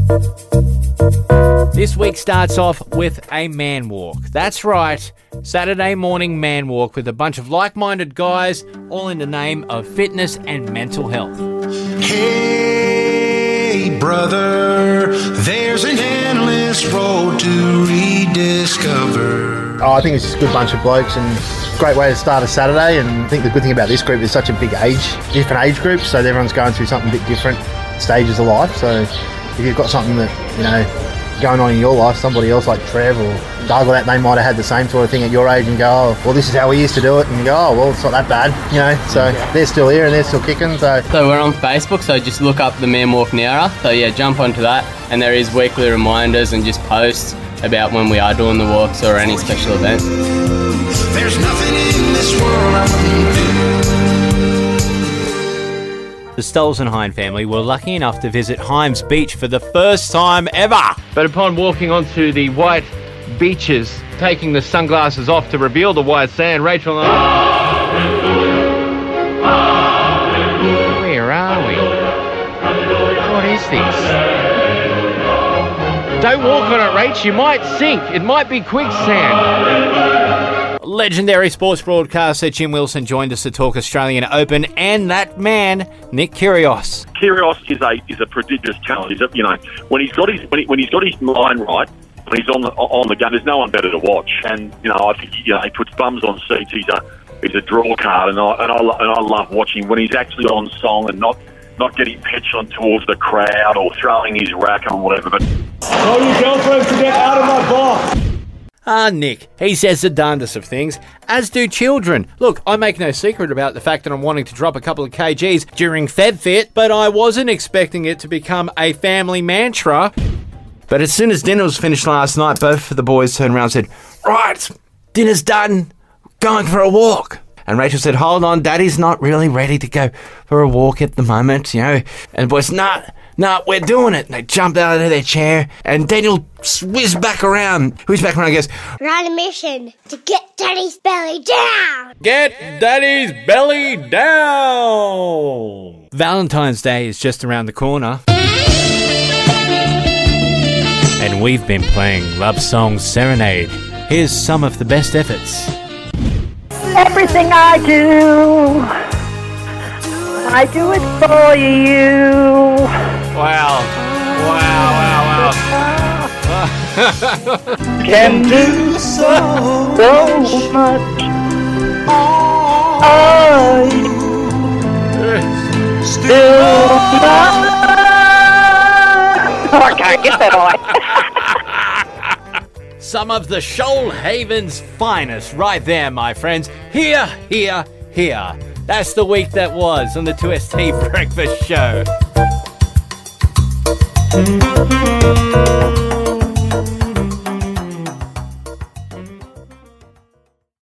This week starts off with a man walk. That's right, Saturday morning man walk with a bunch of like-minded guys, all in the name of fitness and mental health. Hey, brother, there's an endless road to rediscover. I think it's just a good bunch of blokes and great way to start a Saturday. And I think the good thing about this group is such a big different age groups, so everyone's going through something a bit different stages of life. So if you've got something that, going on in your life, somebody else like Trev or Doug or that, they might have had the same sort of thing at your age and go, oh, well, this is how we used to do it. And you go, oh, well, it's not that bad, So they're still here and they're still kicking. So we're on Facebook, so just look up the Man Walk Nowra. So yeah, jump onto that. And there is weekly reminders and just posts about when we are doing the walks or any special events. There's nothing in this world I wouldn't do. The Stolz and Hine family were lucky enough to visit Himes Beach for the first time ever. But upon walking onto the white beaches, taking the sunglasses off to reveal the white sand, Rachel and I... Where are we? What is this? Don't walk on it, Rach. You might sink. It might be quicksand. Legendary sports broadcaster Jim Wilson joined us to talk Australian Open, and that man, Nick Kyrgios. Kyrgios is a prodigious talent. When he's got his mind right, when he's on the game, there's no one better to watch. And I think he puts bums on seats. He's a draw card, and I love watching when he's actually on song and not getting petulant towards the crowd or throwing his racket or whatever. But tell your girlfriend to get out of my box. Nick, he says the darndest of things, as do children. Look, I make no secret about the fact that I'm wanting to drop a couple of kgs during FedFit, but I wasn't expecting it to become a family mantra. But as soon as dinner was finished last night, both of the boys turned around and said, right, dinner's done, going for a walk. And Rachel said, hold on, Daddy's not really ready to go for a walk at the moment, And the boys, nah, we're doing it. And they jumped out of their chair, and Daniel whizzed back around and goes, we're on a mission to get Daddy's belly down. Get Daddy's belly down. Valentine's Day is just around the corner. And we've been playing Love Song Serenade. Here's some of the best efforts. Everything I do it for you. Wow. Can do so much. I still not. I can't get that high. Some of the Shoalhaven's finest right there, my friends. Here. That's the week that was on the 2ST Breakfast Show.